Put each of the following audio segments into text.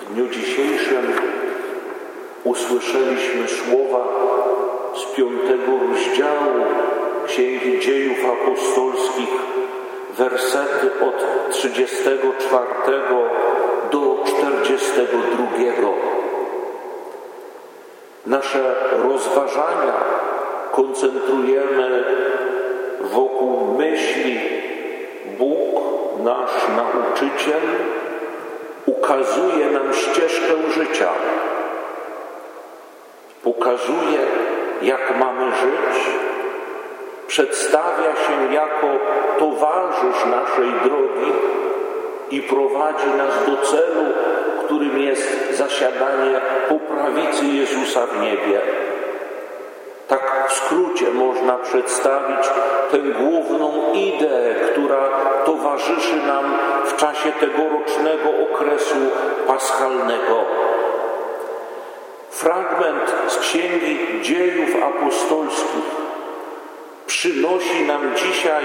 W dniu dzisiejszym usłyszeliśmy słowa z 5 rozdziału Księgi Dziejów Apostolskich, wersety od 34 do 42. Nasze rozważania koncentrujemy wokół myśli: Bóg, nasz nauczyciel, ukazuje nam ścieżkę życia. Pokazuje, jak mamy żyć. Przedstawia się jako towarzysz naszej drogi i prowadzi nas do celu, którym jest zasiadanie po prawicy Jezusa w niebie. Tak w skrócie można przedstawić tę główną ideę, która towarzyszy nam w czasie tegorocznego okresu paschalnego. Fragment z Księgi Dziejów Apostolskich przynosi nam dzisiaj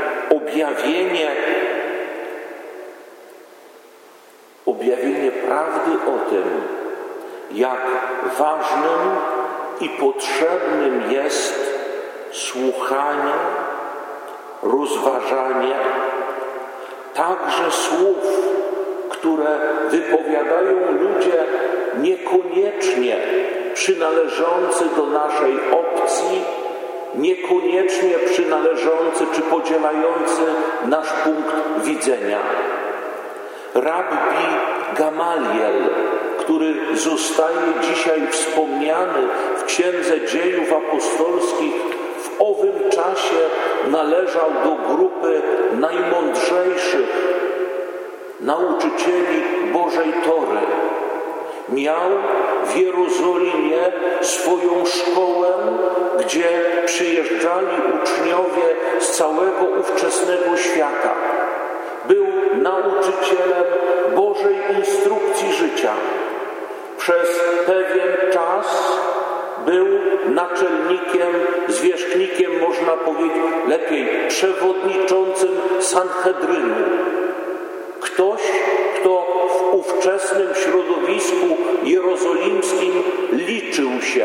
objawienie prawdy o tym, jak ważnym i potrzebnym jest słuchanie, rozważanie także słów, które wypowiadają ludzie niekoniecznie przynależący do naszej opcji, niekoniecznie przynależący czy podzielający nasz punkt widzenia. Rabbi Gamaliel, który zostaje dzisiaj wspomniany w Księdze Dziejów Apostolskich, w owym czasie należał do grupy najmądrzejszych nauczycieli Bożej Tory. Miał w Jerozolimie swoją szkołę, gdzie przyjeżdżali uczniowie z całego ówczesnego świata. Był nauczycielem Bożej instrukcji życia. Przez pewien czas był naczelnikiem, zwierzchnikiem, można powiedzieć, lepiej przewodniczącym Sanhedrynu. Ktoś, kto w ówczesnym środowisku jerozolimskim liczył się.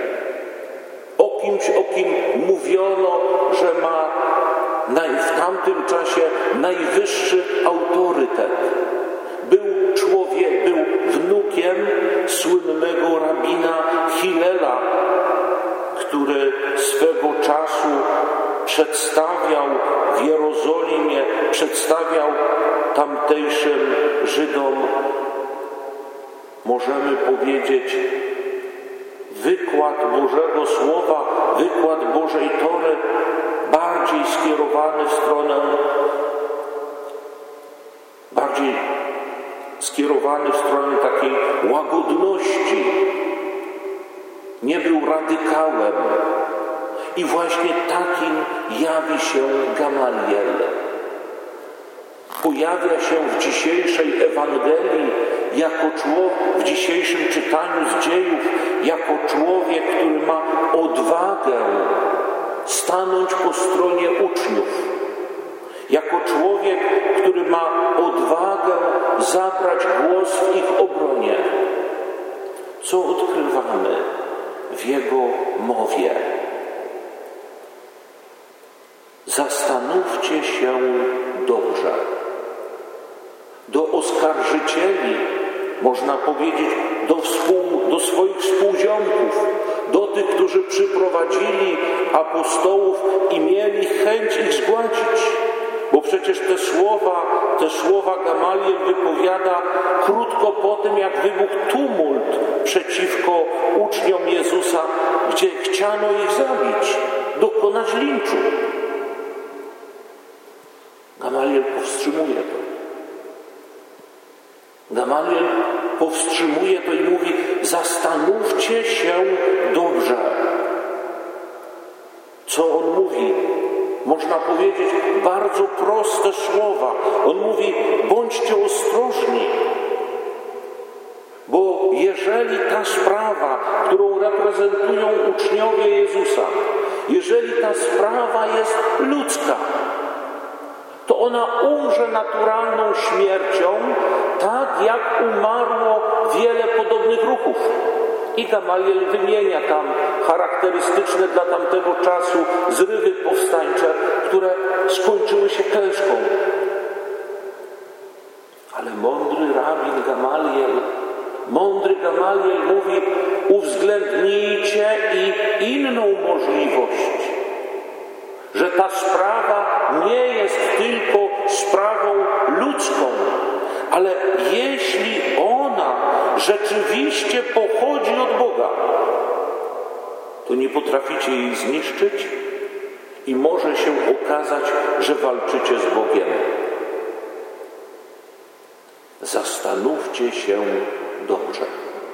O kim mówiono, że ma w tamtym czasie najwyższy autorytet. Był wnukiem słynnego rabina Hillela, który swego czasu przedstawiał w Jerozolimie, przedstawiał tamtejszym Żydom, możemy powiedzieć, wykład Bożego Słowa, wykład Bożej Tory, bardziej skierowany w stronę takiej łagodności. Nie był radykałem. I właśnie takim jawi się Gamaliel. Pojawia się w dzisiejszej Ewangelii w dzisiejszym czytaniu z dziejów jako człowiek, który ma odwagę stanąć po stronie uczniów. Jako człowiek, który ma odwagę zabrać głos w ich obronie. Co odkrywamy w jego mowie? Zastanówcie się dobrze. Do oskarżycieli, można powiedzieć, do swoich współziomków, do tych, którzy przyprowadzili apostołów i mieli chęć ich zgładzić. Bo przecież te słowa Gamaliel wypowiada krótko po tym, jak wybuchł tumult przeciwko uczniom Jezusa, gdzie chciano ich zabić, dokonać linczu. Gamaliel powstrzymuje to. Gamaliel powstrzymuje to i mówi: zastanówcie się dobrze. Co on mówi? Można powiedzieć bardzo proste słowa. On mówi: bądźcie ostrożni. Bo jeżeli ta sprawa, którą reprezentują uczniowie Jezusa, jeżeli ta sprawa jest ludzka, to ona umrze naturalną śmiercią, tak jak umarło wiele podobnych ruchów. I Gamaliel wymienia tam charakterystyczne dla tamtego czasu zrywy powstańcze, które skończyły się klęską. Ale mądry Gamaliel mówi: uwzględnijcie i inną możliwość, że ta sprawa nie jest tylko sprawą ludzką, ale jeśli ona rzeczywiście pochodzi od Boga, to nie potraficie jej zniszczyć i może się okazać, że walczycie z Bogiem. Zastanówcie się dobrze.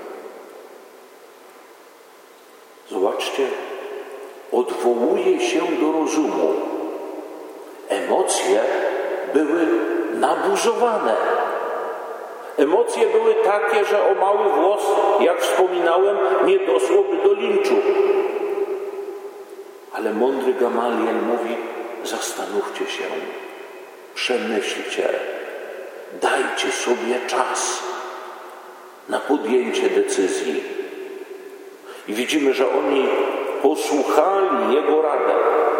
Zobaczcie, odwołuje się do rozumu. Emocje były nabuzowane. Emocje były takie, że o mały włos, jak wspominałem, nie doszłoby do linczu. Ale mądry Gamaliel mówi: zastanówcie się, przemyślcie, dajcie sobie czas na podjęcie decyzji. I widzimy, że oni posłuchali jego radę.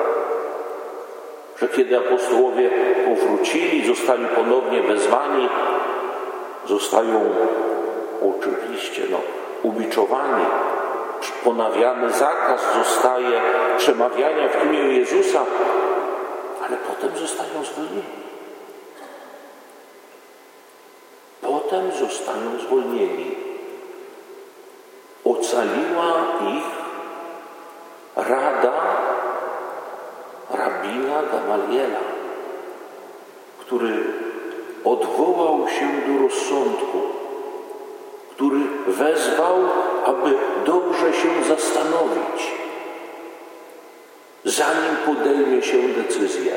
Że kiedy apostołowie powrócili, zostali ponownie wezwani, zostają oczywiście ubiczowani, ponawiany zakaz zostaje przemawiania w imię Jezusa, ale potem zostają zwolnieni. Ocaliła ich rada rabina Gamaliela, który odwołał się do rozsądku, który wezwał, aby dobrze się zastanowić, zanim podejmie się decyzję.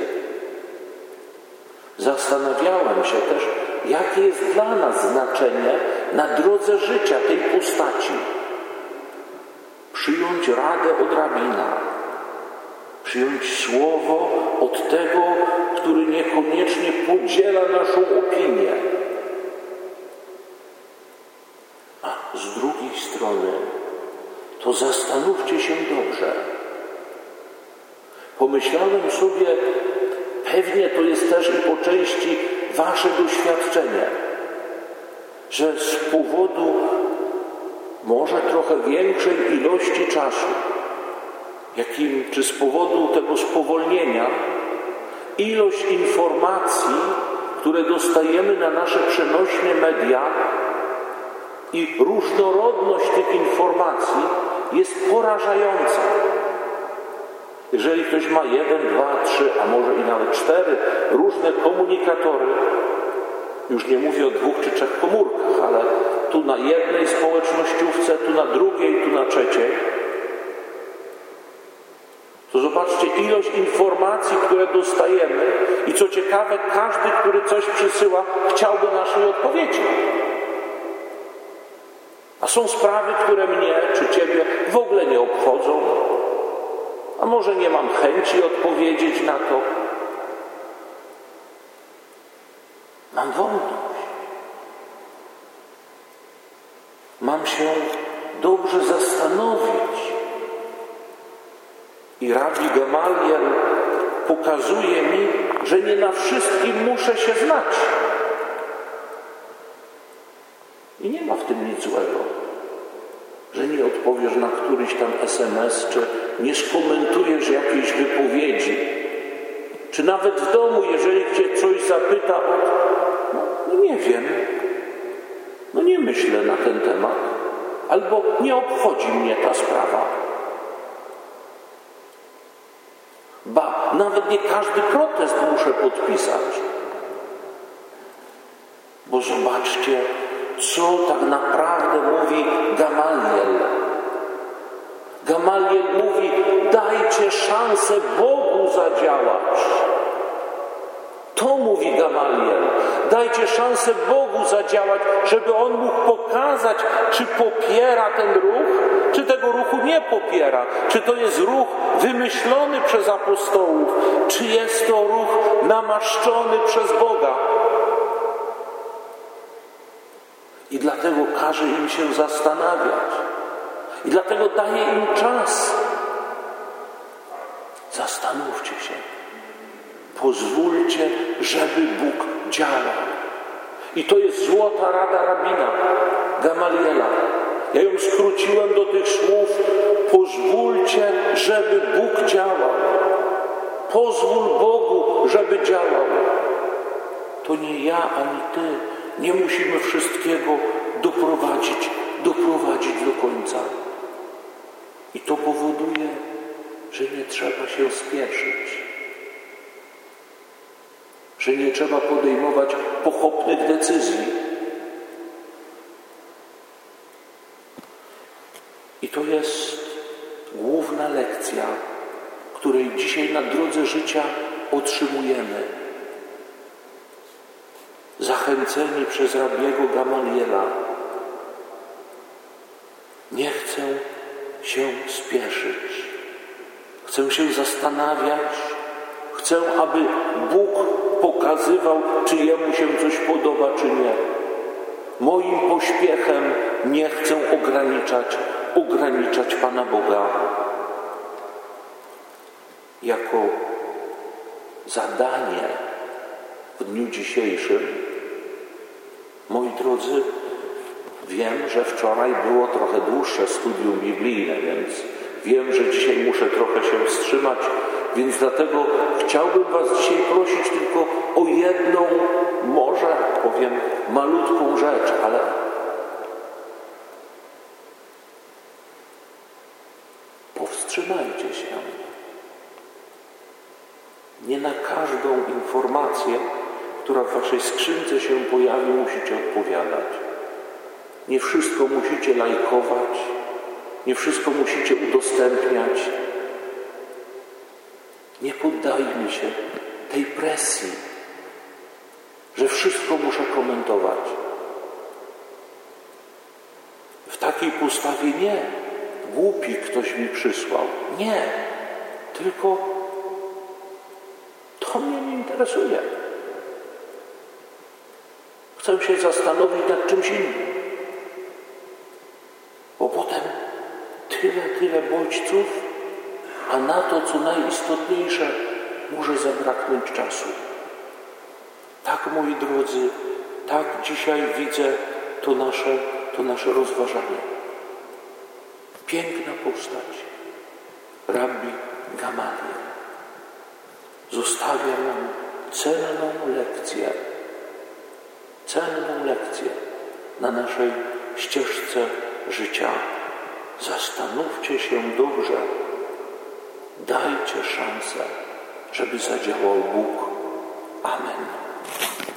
Zastanawiałem się też, jakie jest dla nas znaczenie na drodze życia tej postaci. Przyjąć radę od rabina, przyjąć słowo od tego, który niekoniecznie podziela naszą opinię. A z drugiej strony, to zastanówcie się dobrze. Pomyślałem sobie, pewnie to jest też i po części wasze doświadczenie, że z powodu może trochę większej ilości czasu, czy z powodu tego spowolnienia, ilość informacji, które dostajemy na nasze przenośne media i różnorodność tych informacji jest porażająca. Jeżeli ktoś ma 1, 2, 3, a może i nawet 4 różne komunikatory, już nie mówię o 2 czy 3 komórkach, ale tu na jednej społecznościówce, tu na drugiej, tu na trzeciej, to zobaczcie ilość informacji, które dostajemy i co ciekawe, każdy, który coś przysyła, chciałby naszej odpowiedzi. A są sprawy, które mnie czy ciebie w ogóle nie obchodzą, a może nie mam chęci odpowiedzieć na to. Mam wolność. Mam się dobrze zastanowić. I rabbi Gamaliel pokazuje mi, że nie na wszystkim muszę się znać. I nie ma w tym nic złego, że nie odpowiesz na któryś tam SMS, czy nie skomentujesz jakiejś wypowiedzi, czy nawet w domu, jeżeli cię coś zapyta nie wiem, nie myślę na ten temat, albo nie obchodzi mnie ta sprawa. Ba, nawet nie każdy protest muszę podpisać. Bo zobaczcie, co tak naprawdę mówi Gamaliel. Gamaliel mówi: dajcie szansę Bogu zadziałać. To mówi Gamaliel. Dajcie szansę Bogu zadziałać, żeby On mógł pokazać, czy popiera ten ruch, czy tego ruchu nie popiera. Czy to jest ruch wymyślony przez apostołów, czy jest to ruch namaszczony przez Boga. I dlatego każe im się zastanawiać. I dlatego daje im czas. Zastanówcie się. Pozwólcie, żeby Bóg działał. I to jest złota rada rabina Gamaliela. Ja ją skróciłem do tych słów. Pozwólcie, żeby Bóg działał. Pozwól Bogu, żeby działał. To nie ja, ani ty. Nie musimy wszystkiego doprowadzić do końca. I to powoduje, że nie trzeba się spieszyć. Że nie trzeba podejmować pochopnych decyzji. I to jest główna lekcja, której dzisiaj na drodze życia otrzymujemy. Zachęceni przez rabiego Gamaliela. Nie chcę się spieszyć. Chcę się zastanawiać. Chcę, aby Bóg pokazywał, czy Jemu się coś podoba, czy nie. Moim pośpiechem nie chcę ograniczać Pana Boga. Jako zadanie w dniu dzisiejszym, moi drodzy, wiem, że wczoraj było trochę dłuższe studium biblijne, więc wiem, że dzisiaj muszę trochę się wstrzymać, więc dlatego chciałbym was dzisiaj prosić tylko o jedną, może powiem, malutką rzecz, ale powstrzymajcie się. Nie na każdą informację, która w waszej skrzynce się pojawi, musicie odpowiadać. Nie wszystko musicie lajkować, nie wszystko musicie udostępniać. Nie poddajmy się tej presji, że wszystko muszę komentować. W takiej postawie nie. Głupi ktoś mi przysłał. Nie. Tylko to mnie nie interesuje. Chcę się zastanowić nad czymś innym. Bo potem tyle bodźców, a na to, co najistotniejsze, może zabraknąć czasu. Tak, moi drodzy, tak dzisiaj widzę to nasze rozważanie. Piękna postać. Rabbi Gamaliel zostawia nam cenną lekcję na naszej ścieżce życia. Zastanówcie się dobrze. Dajcie szansę, żeby zadziałał Bóg. Amen.